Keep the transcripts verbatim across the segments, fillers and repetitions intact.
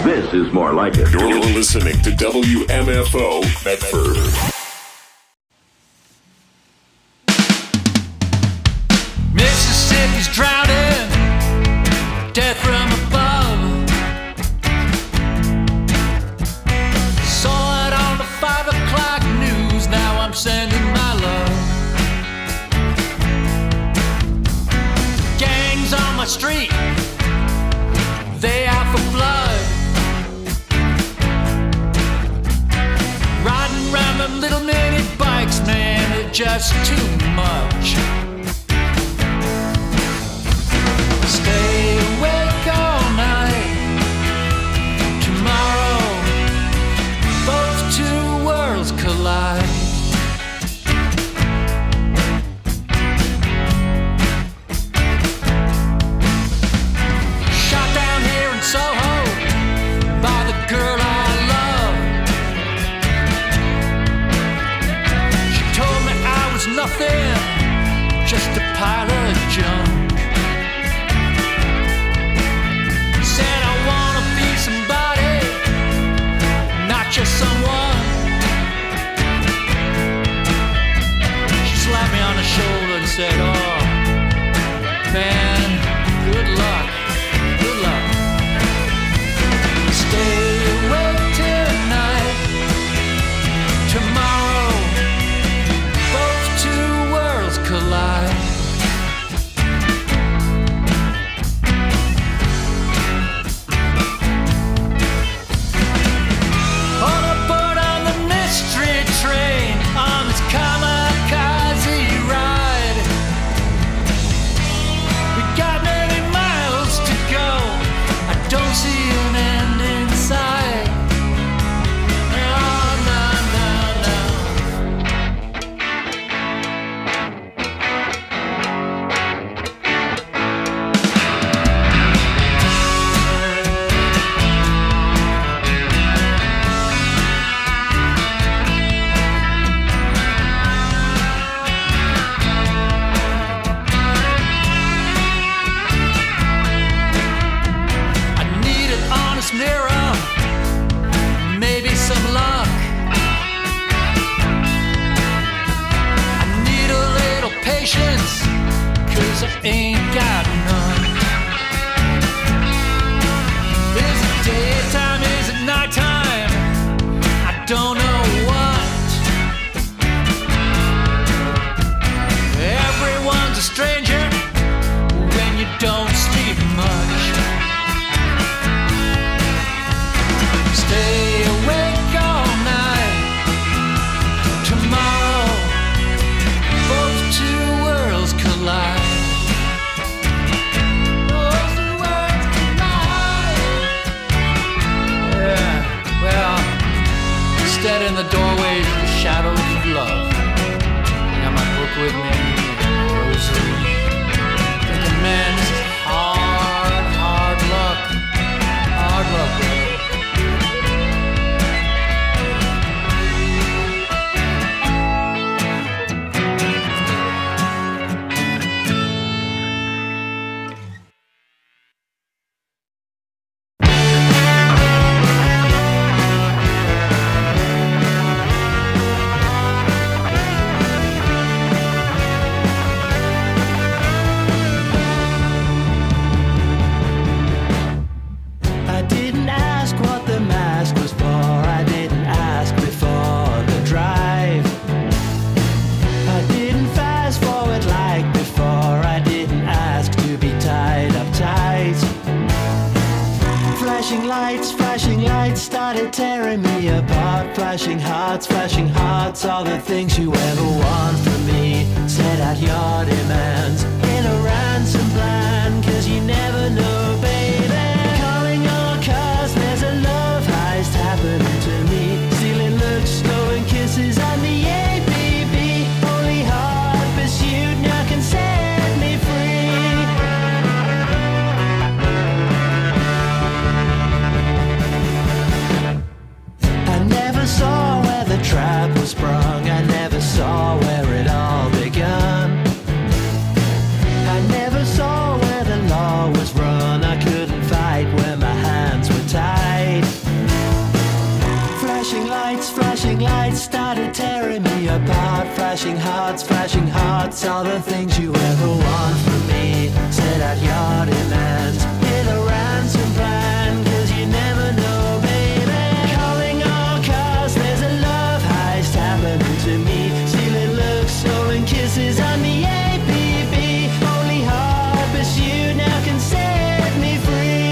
This is more like it. You're listening to W M F O Medford. Mississippi's drowning, death from above. Saw it on the five o'clock news, now I'm sending my love. Gangs on my street, they out for blood. Riding around them little mini bikes, man, it's just too much. Stay awake all night. Tomorrow, both two worlds collide. Shot down here in Soho by the girl I love. She told me I was nothing, just a pile of junk. Said I wanna be somebody, not just someone. She slapped me on the shoulder and said, oh, man, good luck, good luck. Stay awake tonight. Tomorrow, both two worlds collide. Ain't got none. Is it daytime? Is it nighttime? I don't know what. Everyone's a stranger when you don't sleep much. Stay awake all night. Tomorrow, both two worlds collide. Dead in the doorways, the shadows of love. I got my book with me, rosary. Thinking, man, this is hard, hard luck. Hard luck, brother. Flashing hearts, flashing hearts, all the things you ever want from me. Set out your demands in a ransom plan, cause you never know, baby. Calling your cars, there's a love heist happening to me. Stealing looks, stolen kisses, and the A B B. Only hard pursuit now can set me free. I never saw where the trap was sprung. I never saw where it all begun. I flashing hearts, flashing hearts, all the things you ever want from me. Set out your demands with a ransom plan, cause you never know, baby. Calling all cars, there's a love heist happening to me. Stealing looks, stolen kisses on the A P B. Only hard pursuit now can set me free.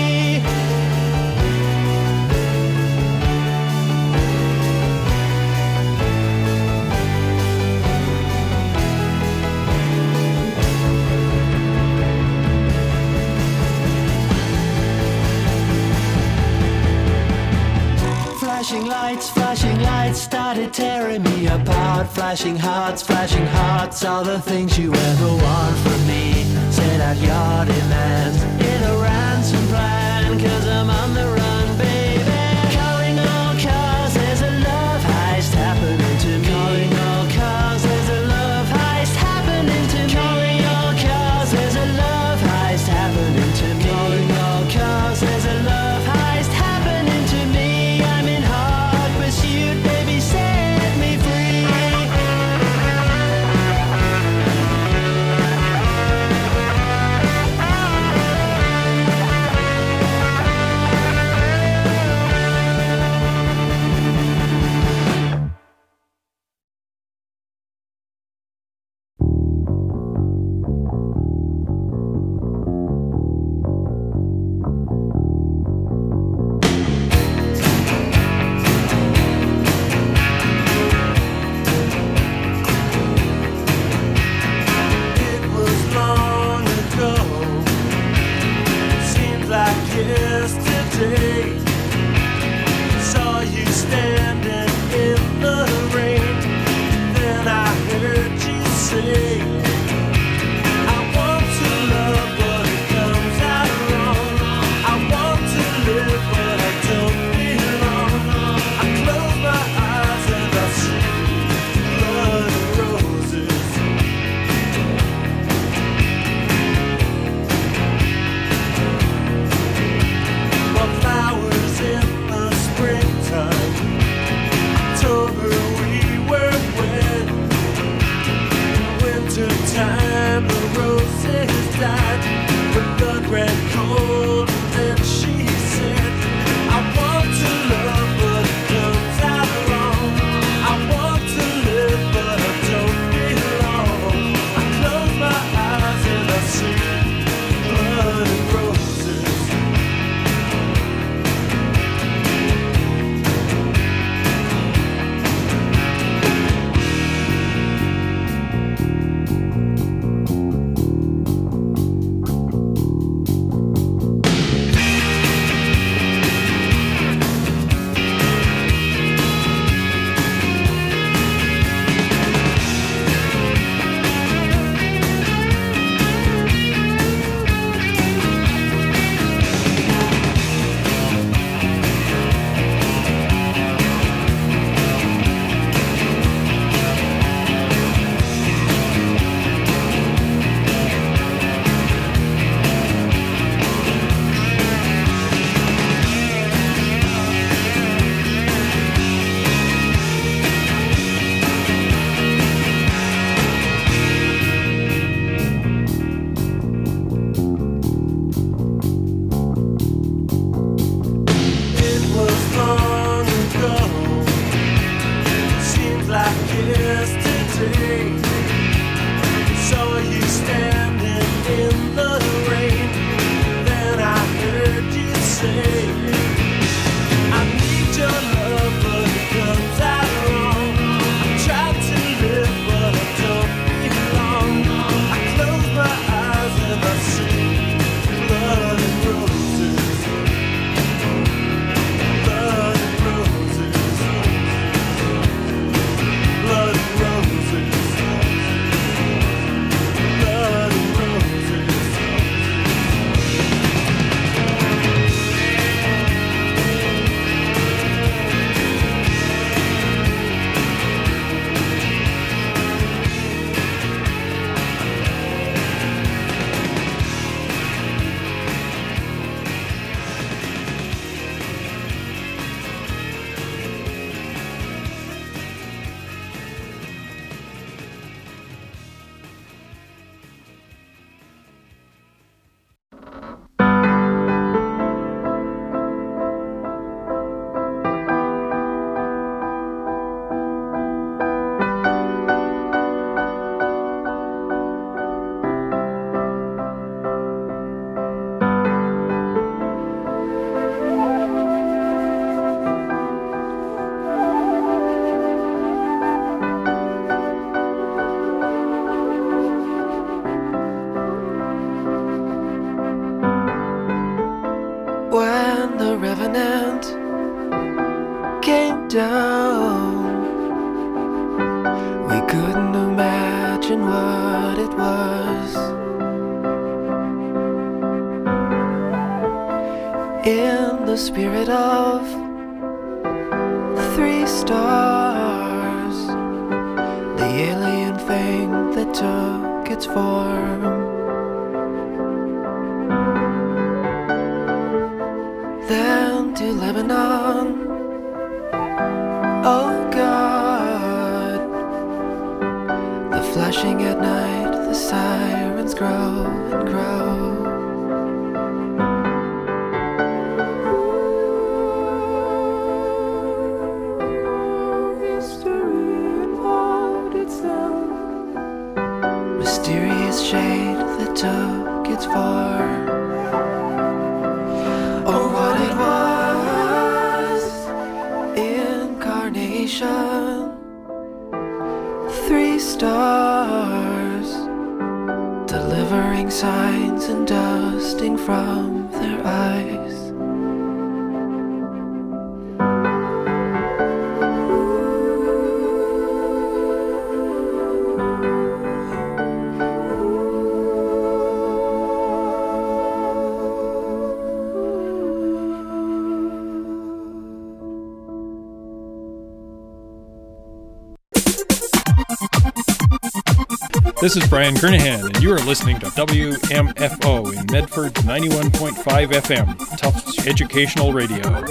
Flashing lights, flashing lights started tearing me apart. Flashing hearts, flashing hearts, all the things you ever want from me. Set out your demands in a ransom plan, cause I'm on the run, baby. Calling all cars, there's a love heist happening to me. Calling all cars, there's a love heist happening to me. Calling all cars, there's a love heist happening to me. Calling all cars, there's a love heist happening to me. I'm in hard pursuit, baby, set me free. when the revenant came down, we couldn't imagine what it was. In the spirit of three stars, the alien thing that took its form. Then to Lebanon, oh God, the flashing at night, the sirens grow and grow. Mysterious shade that took its form, or what it was, incarnation, three stars, delivering signs and dusting from their eyes. This is Brian Kernahan, and you are listening to W M F O in Medford ninety-one point five F M, Tufts Educational Radio.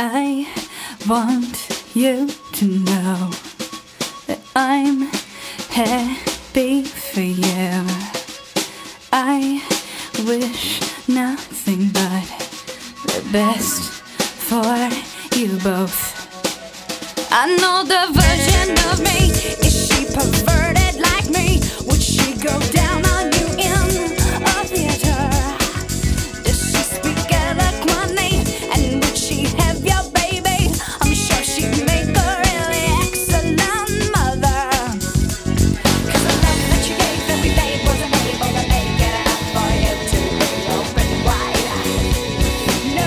I want you to know that I'm happy for you. I wish nothing but the best for you both. I know the version of me. Is she perverted like me? Would she go down on you in a theater? Does she speak eloquently? And would she have your baby? I'm sure she'd make a really excellent mother. Cause the love that you gave every day wasn't able to make it enough for you to be open wide. No.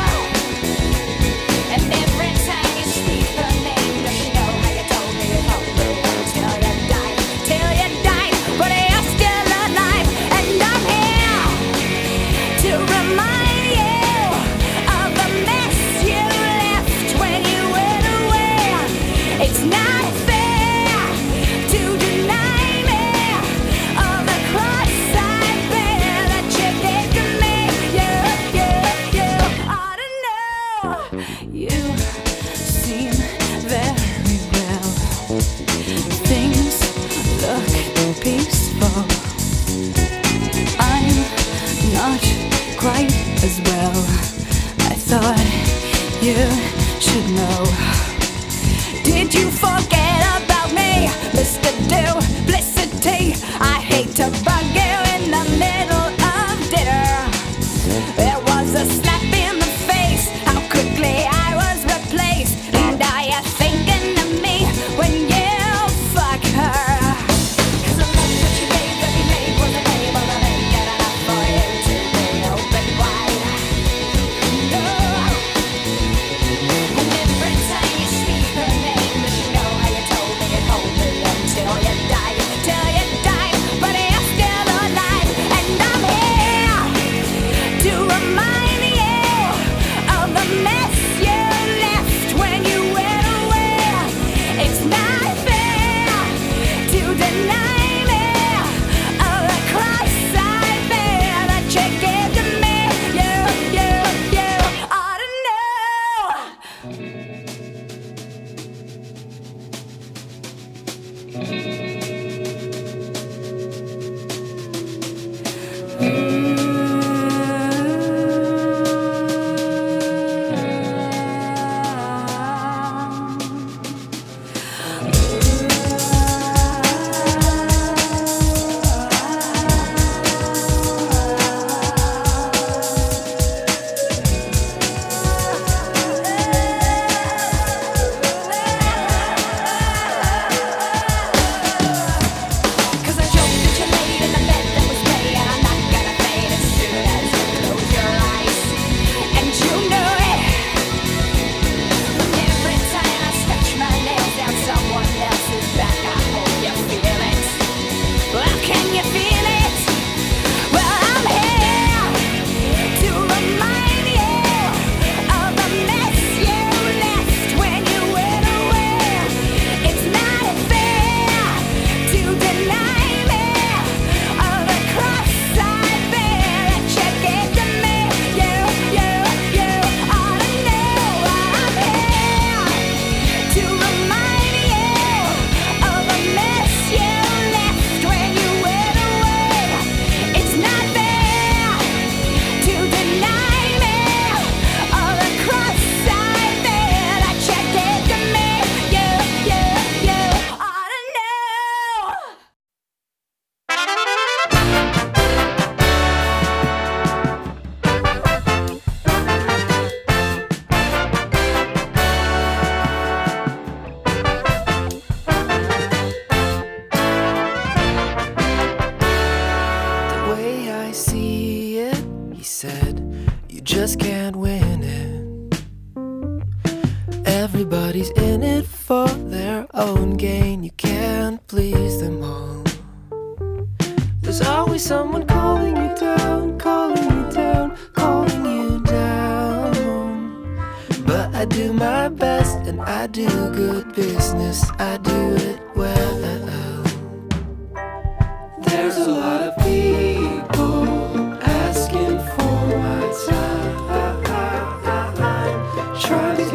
And every time you speak her name, does she know how you told me it all the way till you died, till you died, but you're still alive. And I'm here to remind you of the mess you left when you went away. It's not fair to deny me of the cross I bear that you gave to me. You, you, you ought to know. You seem very well. Things look peaceful. I'm not quite as well. I thought you should know. Did you forget about me, Mister Duplicity? I hate to bug you in the middle of dinner. There was a slap in the face, how quickly I was replaced. And are you thinking of me when you fuck her? Cause the love that you gave every day wasn't able to make it enough for you to be open wide. No. And every time you speak her name, does she know how you told me it hold me until you died, till you died, but you're still alive. And I'm here to remind you of the mess you left when you went away. It's not fair to deny me of the cross I bear that you gave to me. You, you, you ought to know. Cause I joked that you laid in the bed that was made, and I'm not gonna fade as soon as you close your eyes. And you know it. Every time I stretch my nails down someone else's back, I hope you feel it. Well, can you feel it? Well, I'm here to remind you of the mess you left when you went away. It's not fair to deny me of the cross I bear that you gave to me. You, you, you ought to know. I'm here to remind you of the mess you left when you went away. It's not fair to deny me of the cross I bear that you gave to me. You, you, you ought to know. The way I see it, he said, you just can't win it. Everybody's in it for their own gain. You can't please them all. There's always someone calling you down, calling you down, calling you down. But I do my best and I do good business. I do it well. There's a lot of people asking for my time, trying to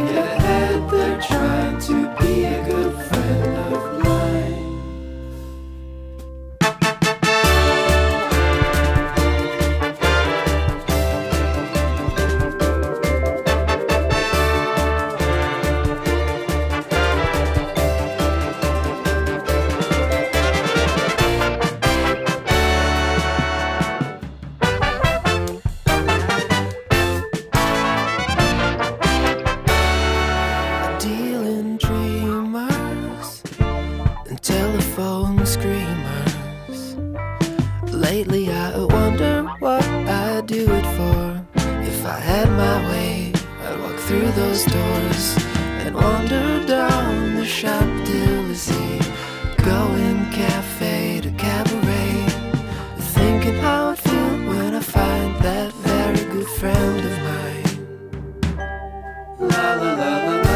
screamers. Lately I wonder what I'd do it for. If I had my way, I'd walk through those doors and wander down the Champs-Élysées, going cafe to cabaret, thinking how I'd feel when I find that very good friend of mine. La la la la la.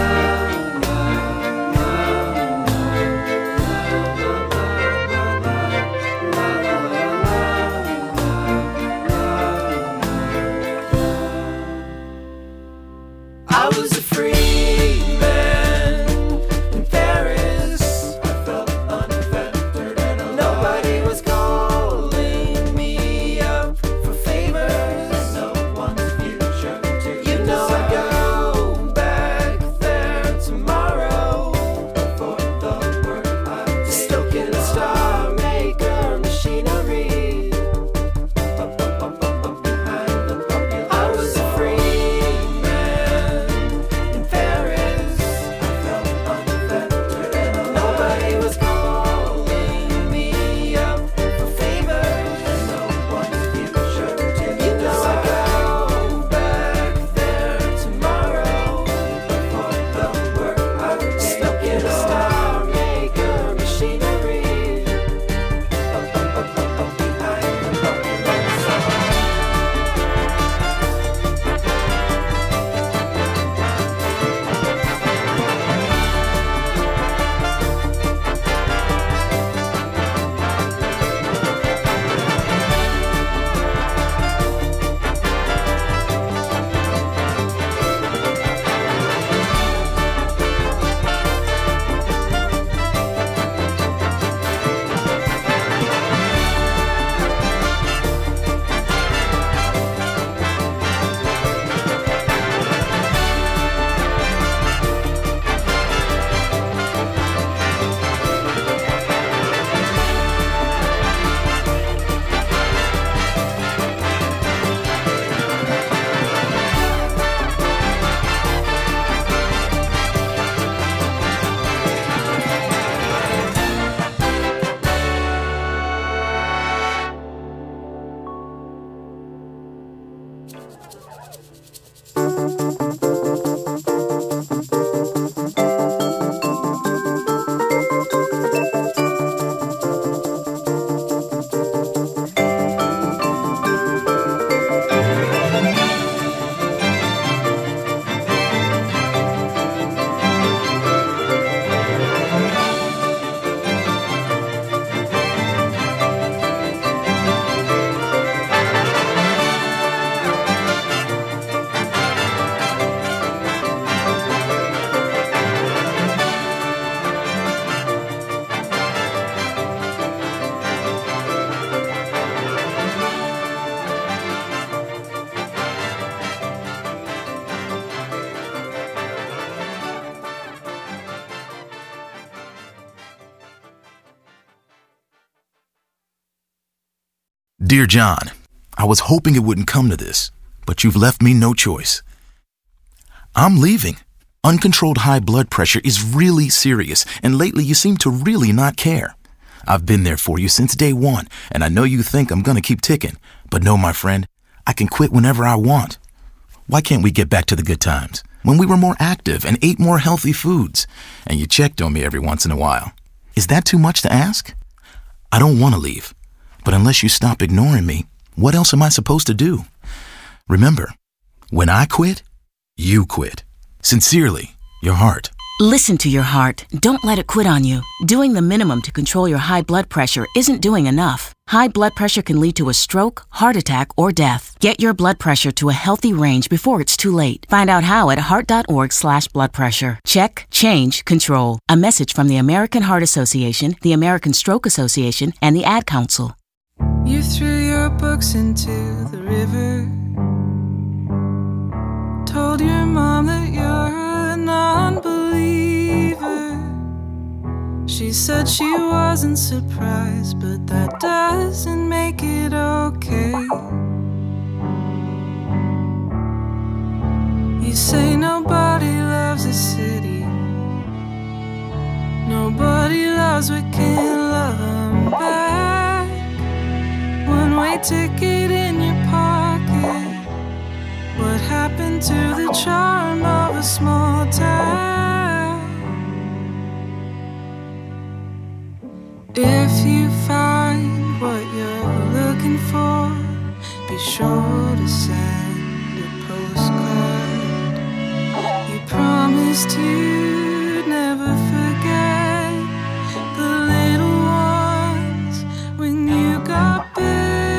I was a free man in Paris. I felt unfettered and alone. Nobody was calling me up for favors. No one's future to you know I go back there tomorrow. Before the work I did, stoking a star maker machinery. Up, up, up, up, up behind the popular. I was a free man in Paris. I felt unfettered and alone. Nobody was calling me up for favors. No one's future to you know I go back there tomorrow. Before the work I did, stuck in a star maker machinery. Up, up, up, up, up behind the popular song. Dear John, I was hoping it wouldn't come to this, but you've left me no choice. I'm leaving. Uncontrolled high blood pressure is really serious, and lately you seem to really not care. I've been there for you since day one, and I know you think I'm gonna keep ticking, but no, my friend, I can quit whenever I want. Why can't we get back to the good times, when we were more active and ate more healthy foods, and you checked on me every once in a while? Is that too much to ask? I don't want to leave, but unless you stop ignoring me, what else am I supposed to do? Remember, when I quit, you quit. Sincerely, your heart. Listen to your heart. Don't let it quit on you. Doing the minimum to control your high blood pressure isn't doing enough. High blood pressure can lead to a stroke, heart attack, or death. Get your blood pressure to a healthy range before it's too late. Find out how at heart.org slash blood pressure. Check, change, control. A message from the American Heart Association, the American Stroke Association, and the Ad Council. You threw your books into the river. Told your mom that you're a non-believer. She said she wasn't surprised, but that doesn't make it okay. You say nobody loves a city, nobody loves what can love. ticket in your pocket. What happened to the charm of a small town? If you find what you're looking for, be sure to send a postcard. You promised you'd never forget the little ones when you got big.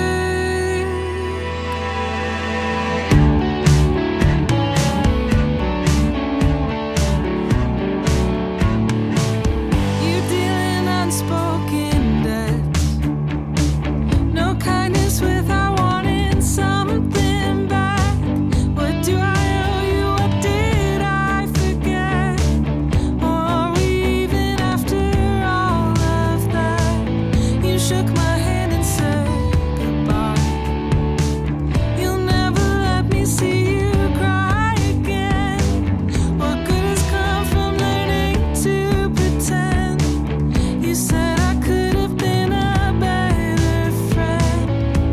You deal in unspoken debts, no kindness without wanting something back. What do I owe you? What did I forget? Or are we even after all of that? You shook my hand and said goodbye. You'll never let me see you cry again. What good has come from learning to pretend? You said I could have been a better friend.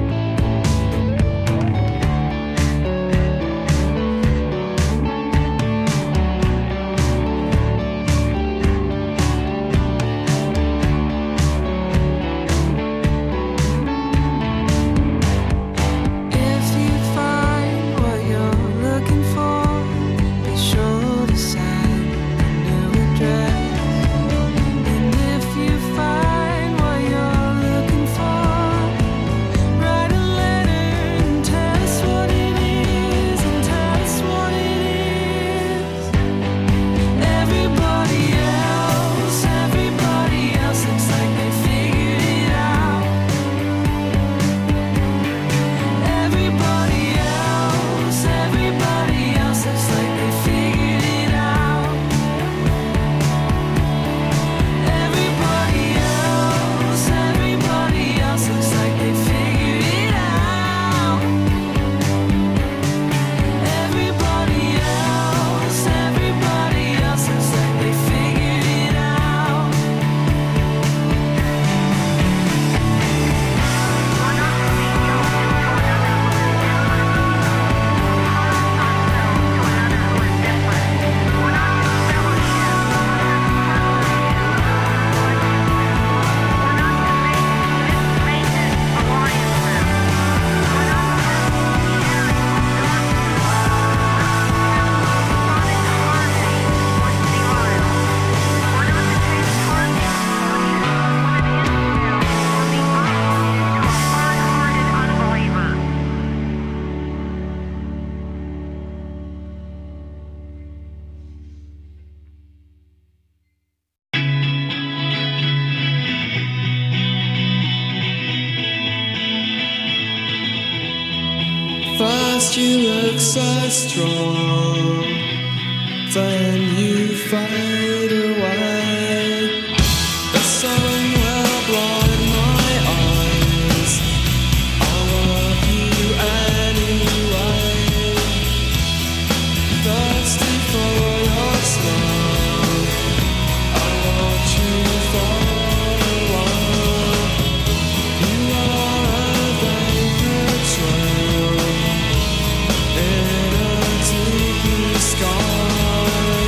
If you find what you're looking for, be sure to send a new address. And if you find what you're looking for, write a letter and tell us what it is, and tell us what it is. Everybody else, everybody else looks like they figured it out. Everybody else, everybody else looks like they figured it out. Everybody else, everybody else looks like they figured it out. Everybody else, everybody else looks like they figured it out. First you look so strong, then you fade away. The sun will blind my eyes, I love you anyway. Thirsty for your smile, I watch you for a while. You are a vapor trail in a deep blue sky.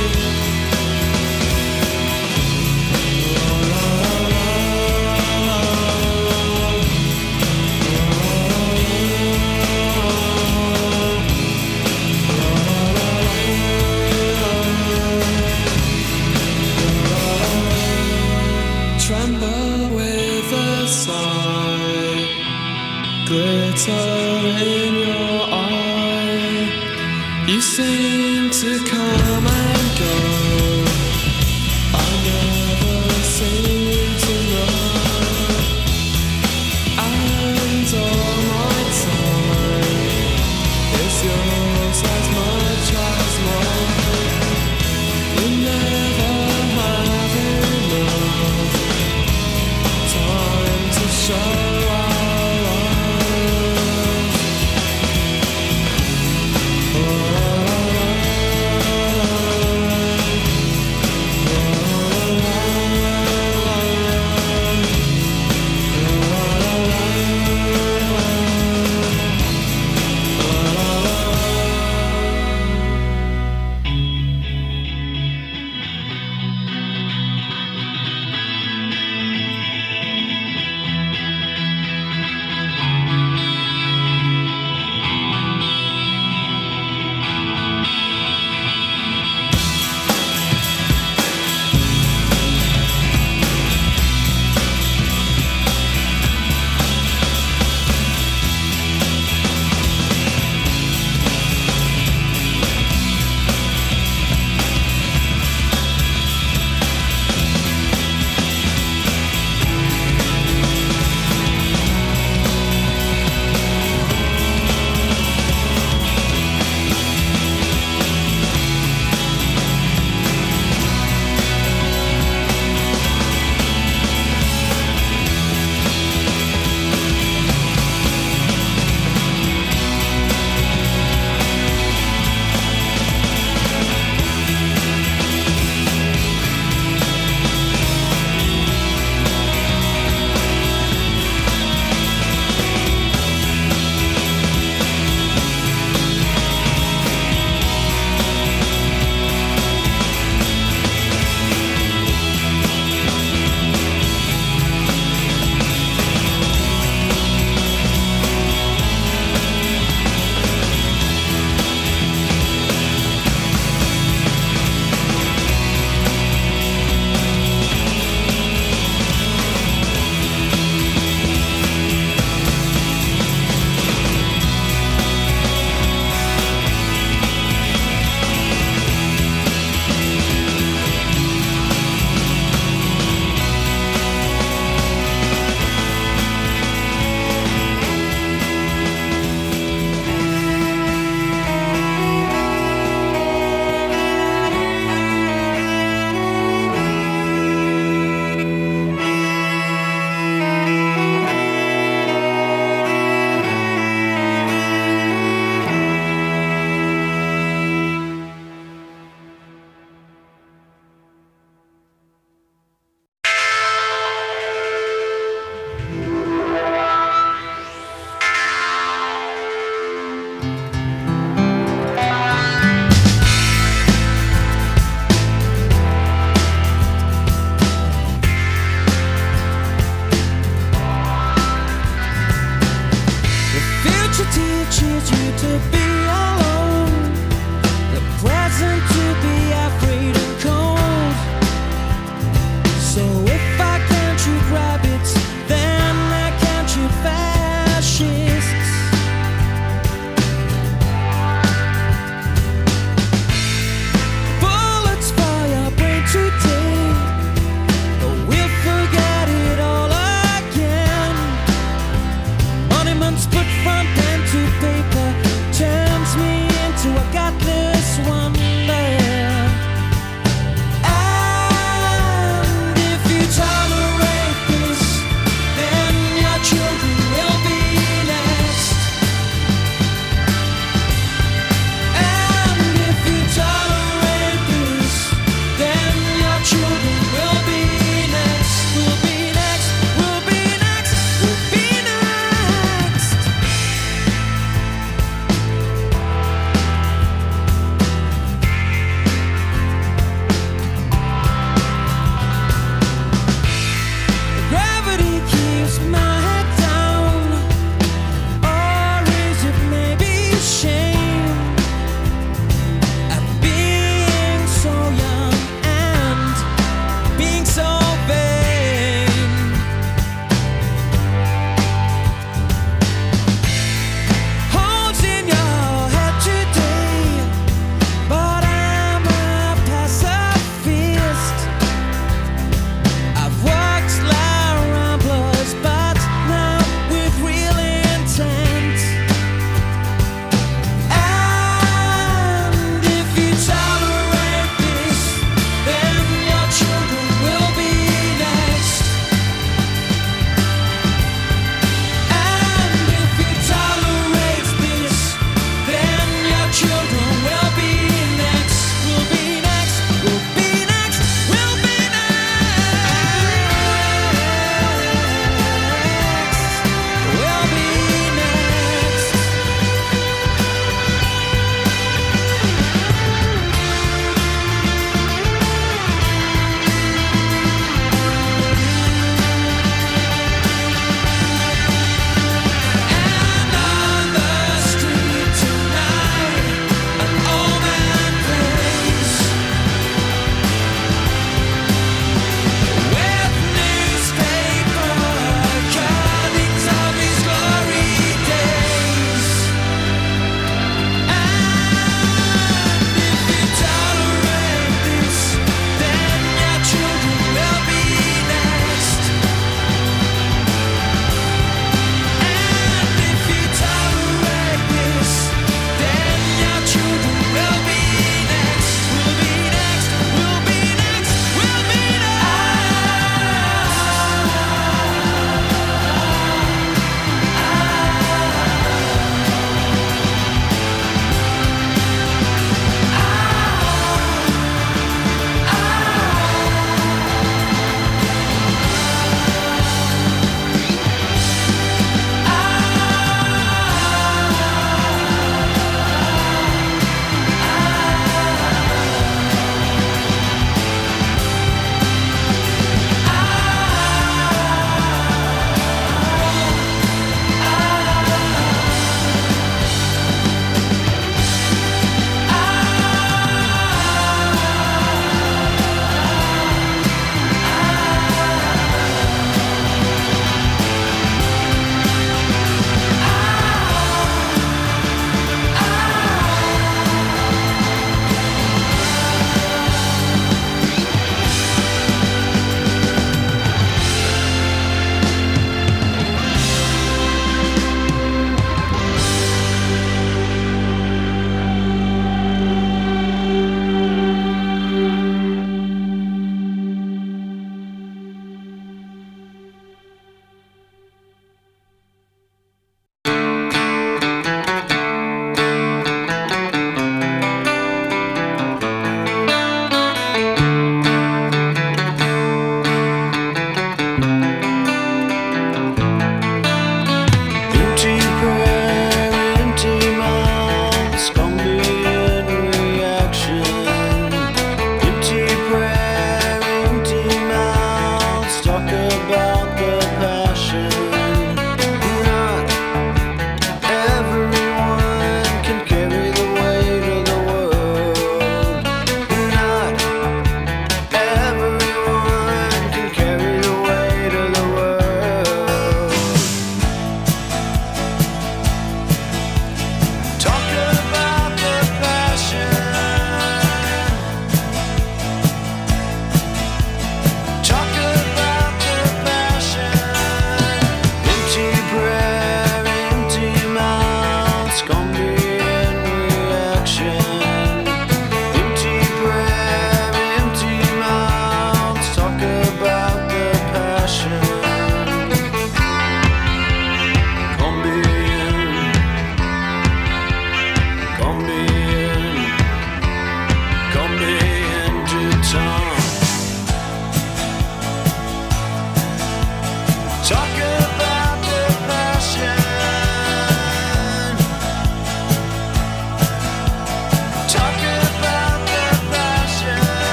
Tremble with a sigh, glitter in your eye. You seem to come and go, I never seem to know. And all my time is yours as much as mine. We never have enough time to show our love. Oh,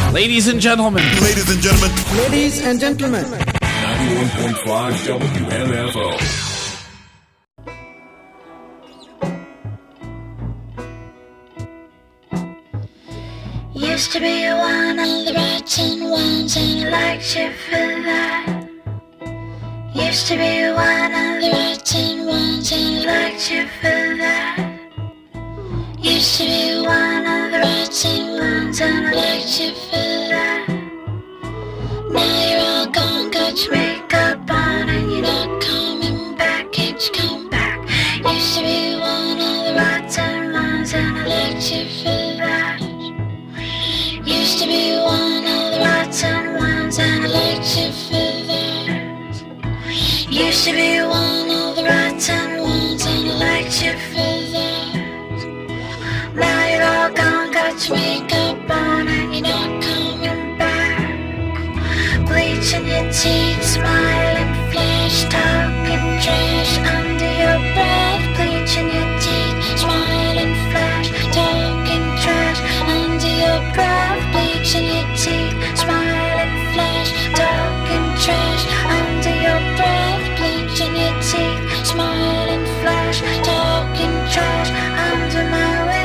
Ladies and gentlemen. Ladies and gentlemen. Ladies and gentlemen. ninety-one point five W M F O. Used to be one of the rotten ones, and I liked you for that. Used to be one of the rotten ones, and I liked you for that. Used to be one of the rotten ones, and I liked you for that. Now you're all gone, got your makeup on, and you're not coming back. Can't you come back? Used to be one of the rotten ones, and I liked you for that. Used to be one of the rotten ones, and I liked you for that. Used to be one of the rotten ones, and I liked you for that. Now you're all gone, got your makeup on, and you're not coming back. Bleaching your teeth, smiling, flash, talking trash under your breath. Bleaching your teeth, smiling, flash, talking trash under your breath. Bleaching your teeth, smiling, flash, talking trash under your breath. Bleaching your teeth, smiling, flash, talking trash under my window.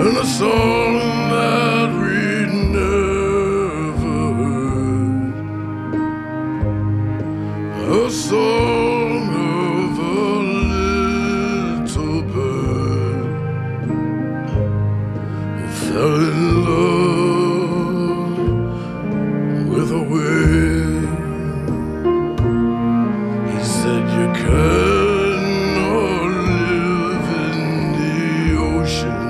and a song that we'd never heard, a song of a little bird who fell in love with a wave. He said, you cannot live in the ocean.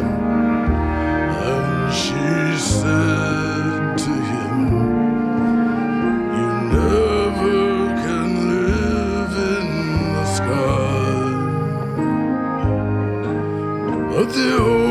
And she said to him, you never can live in the sky. But the